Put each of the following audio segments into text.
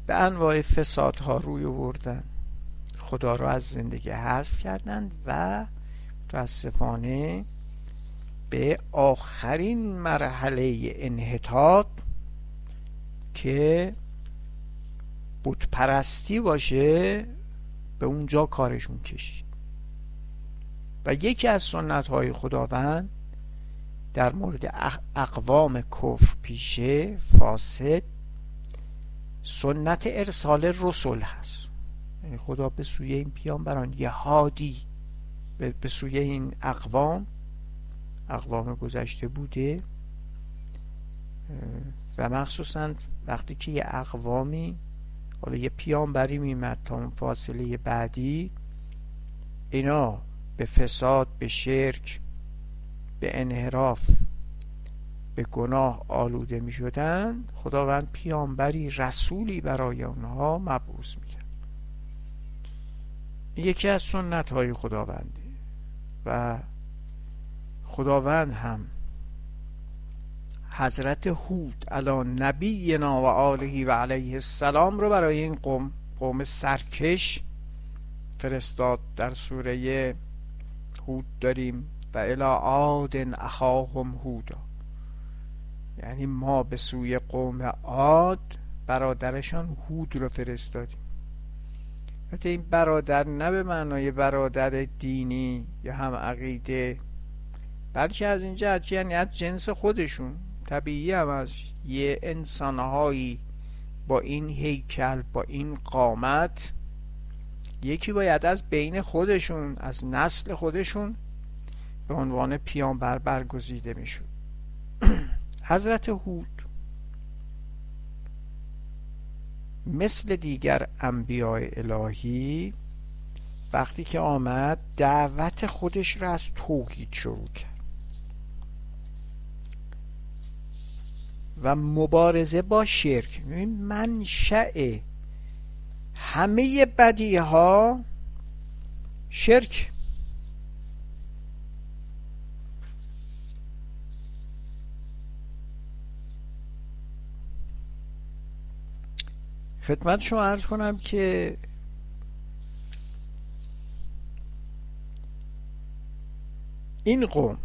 به انواع فسادها روی آوردن، خدا رو از زندگی حذف کردن و متاسفانه به آخرین مرحله انحطاط که بت پرستی باشه به اونجا کارشون کشید. و یکی از سنت های خداوند در مورد اقوام کفر پیشه فاسد سنت ارسال رسول هست. یعنی خدا به سوی این پیامبران یه هادی به سوی این اقوام گذشته بوده و مخصوصا وقتی که یه اقوامی حالا یه پیامبری میمد تا اون فاصله بعدی اینا به فساد، به شرک، به انحراف، به گناه آلوده می شدن، خداوند پیامبری رسولی برای اونها مبعوث می کرد. یکی از سنت های خداونده و خداوند هم حضرت هود علی نبینا و آله و علیه السلام رو برای این قوم سرکش فرستاد. در سوره هود داریم و الی عاد اخاهم هودا، یعنی ما به سوی قوم عاد برادرشان هود رو فرستادیم. البته این برادر نه به معنای برادر دینی یا هم عقیده، بلکه از این جهت یعنی از جنس خودشون. طبیعی هم از یه انسانهایی با این هیکل، با این قامت، یکی باید از بین خودشون، از نسل خودشون به عنوان پیامبر برگزیده میشد. حضرت هود مثل دیگر انبیاء الهی وقتی که آمد دعوت خودش را از توحید شروع کرد و مبارزه با شرک. منشأ همه بدی ها شرک. خدمت شما عرض کنم که این قوم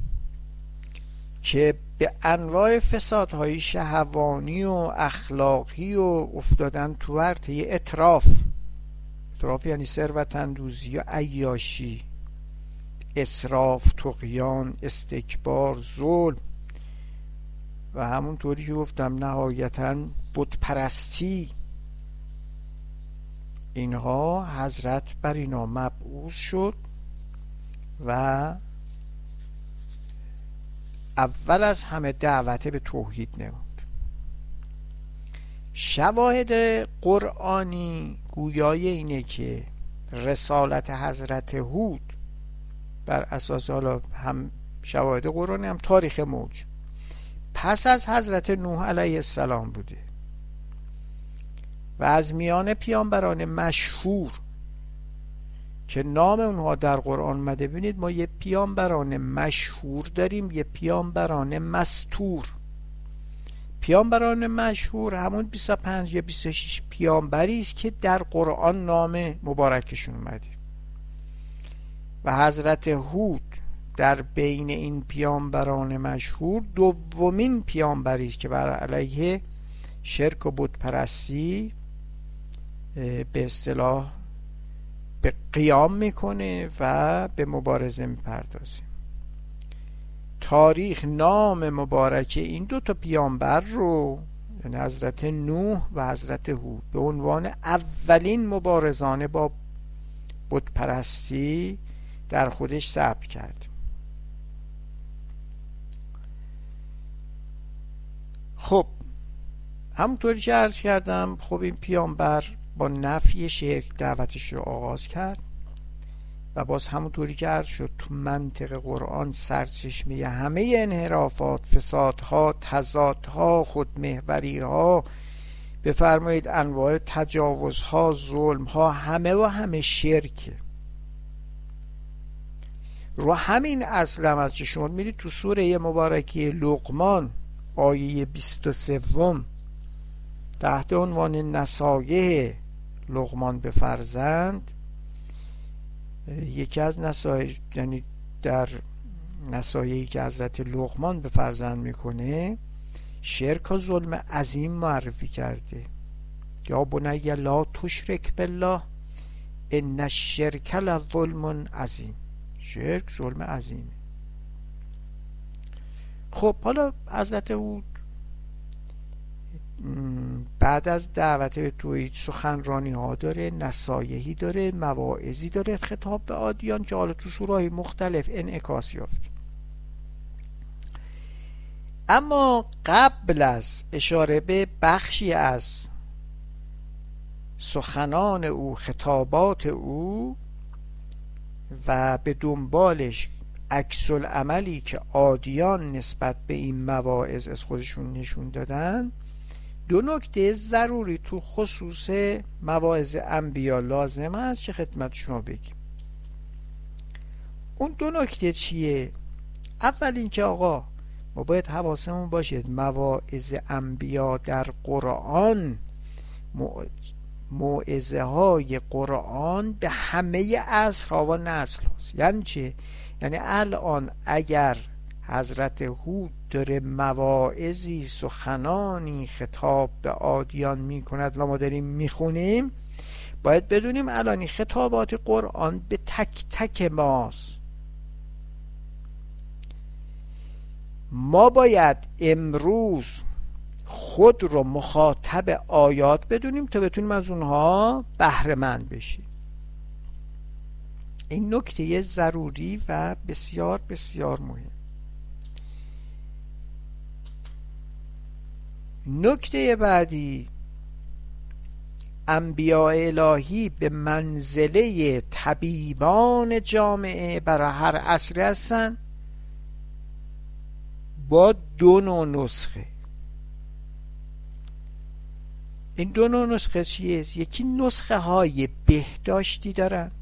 که به انواع فسادهای شهوانی و اخلاقی و افتادن تو ورطه اطراف یعنی ثروت اندوزی و عیاشی، اسراف، طغیان، استکبار، ظلم و همونطوری که گفتم نهایتاً بت پرستی، اینها حضرت بر اینا مبعوث شد و اول از همه دعوت به توحید نمود. شواهد قرآنی گویای اینه که رسالت حضرت هود بر اساس حالا هم شواهد قرآنی هم تاریخ موج پس از حضرت نوح علیه السلام بوده و از میان پیامبران مشهور که نام اونها در قرآن اومده، ببینید ما یه پیامبران مشهور داریم، یه پیامبران مستور. پیامبران مشهور همون 25 یا 26 پیامبری است که در قرآن نام مبارکشون اومده و حضرت هود در بین این پیامبران مشهور دومین پیامبری است که بر علیه شرک و بت پرستی به اصطلاح به قیام میکنه و به مبارزه میپردازه. تاریخ نام مبارک این دو تا پیامبر رو، یعنی حضرت نوح و حضرت هود، به عنوان اولین مبارزان با بت پرستی در خودش ثبت کرد. خب همونطوری که عرض کردم، خب این پیامبر با نفی شرک دعوتش رو آغاز کرد و باز همونطوری که عرض شد تو منطق قرآن سرچشمه همه انحرافات، فسادها، تضادها، خودمحوریها، بفرمایید انواع تجاوزها، ظلمها، همه شرکه. رو همین اصل هم از که شما میرید تو سوره مبارکه لقمان آیه 23 تحت عنوان نصایح لقمان به فرزند، یکی از نصایح، یعنی در نصایحی که حضرت لقمان به فرزند میکنه، شرک و ظلم عظیم معرفی کرده. یا بنی لا تشرک بالله ان الشرک لظلم عظیم. شرک ظلم عظیمه. خب حالا حضرت هود بعد از دعوت به توحید سخنرانی ها داره، نصایحی داره، مواعظی داره خطاب به عادیان که حالا تو سوره‌های مختلف انعکاس یافت. اما قبل از اشاره به بخشی از سخنان او، خطابات او و به دنبالش عکس العملی که عادیان نسبت به این مواعظ از خودشون نشون دادن، دو نکته ضروری تو خصوص مواعظ انبیا لازم است که خدمت شما بگیم. اون دو نکته چیه؟ اول این که آقا ما باید حواسمون باشه مواعظ انبیا در قرآن، موعظه های قرآن به همه عصرها و نسل هاست. یعنی چه؟ یعنی الان اگر حضرت هود داره مواعظی، سخنانی خطاب به عادیان می کند و ما داریم می خونیم، باید بدونیم الان این خطابات قرآن به تک تک ماست. ما باید امروز خود رو مخاطب آیات بدونیم تا بتونیم از اونها بهره مند بشیم. این نکته ضروری و بسیار بسیار مهم. نکته بعدی، انبیاء الهی به منزله طبیبان جامعه برای هر عصر هستن با دو نوع نسخه. این دو نوع نسخه چیه؟ یکی نسخه های بهداشتی دارن،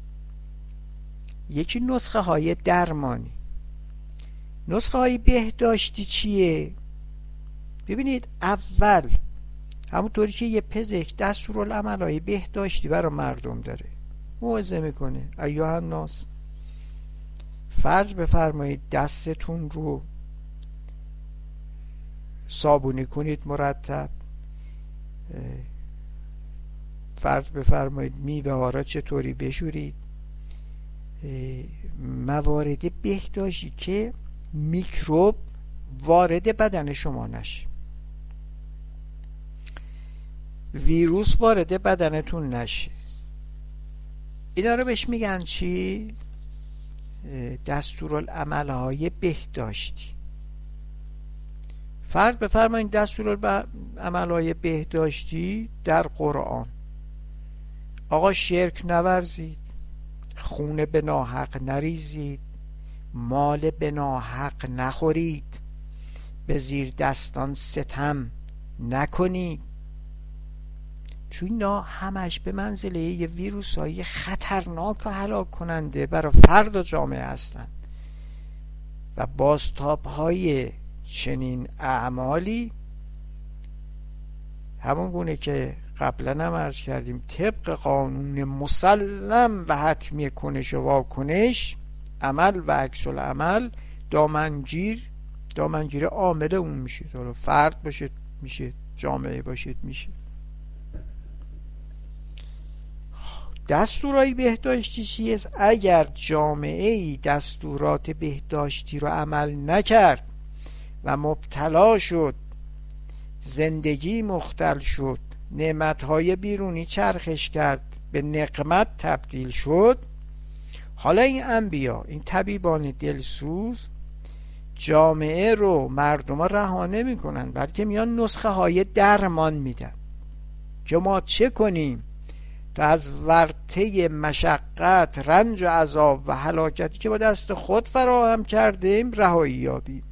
یکی نسخه های درمانی. نسخه های بهداشتی چیه؟ ببینید، اول همونطوری که یه پزشک دستورالعمل های بهداشتی برای مردم داره، موعظه میکنه ایها الناس فرض بفرمایید دستتون رو صابونی کنید مرتب، فرض بفرمایید میوه ها را چطوری بشورید، موارد بهداشتی که میکروب وارد بدن شما نشه، ویروس وارد بدنتون نشه. اینا رو بهش میگن چی؟ دستورالعمل‌های بهداشتی. فرض بفرمایید دستورالعمل‌های بهداشتی در قرآن: آقا شرک نورزید، خون به ناحق نریزید، مال به ناحق نخورید، به زیر دستان ستم نکنید. چون اینا همش به منزله یه ویروس های خطرناک و هلاک کننده برای فرد و جامعه هستند و بازتاب های چنین اعمالی همون گونه که قبلا هم عرض کردیم طبق قانون مسلم و حتمی کنش و واکنش، عمل و عکس العمل دامنگیر عامل اون میشه. حالا فرد باشه میشه، جامعه باشه میشه. دستورات بهداشتی چیه؟ اگر جامعه‌ای دستورات بهداشتی رو عمل نکرد و مبتلا شد، زندگی مختل شد، نعمتهای بیرونی چرخش کرد، به نقمت تبدیل شد، حالا این انبیا، این طبیبان دلسوز، جامعه رو، مردم رو رها نمی کنن، بلکه میان نسخه های درمان میدن که ما چه کنیم تا از ورطه مشقت، رنج و عذاب و هلاکتی که با دست خود فراهم کردیم رهایی یابیم.